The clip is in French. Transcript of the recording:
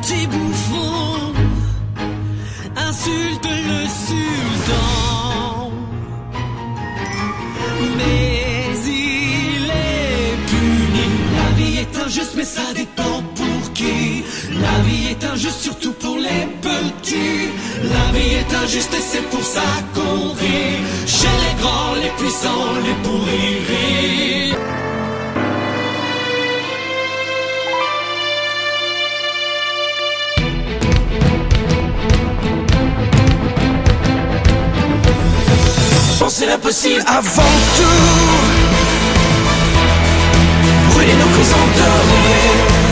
petit bouffon insulte le sultan, mais il est puni. La vie est injuste, mais ça dépend pour qui. La vie est injuste, surtout pour les petits. La vie est injuste et c'est pour ça qu'on rit. Chez les grands, les puissants, les pourris rient. Penser l'impossible avant tout, brûler nos chrysanthèmes.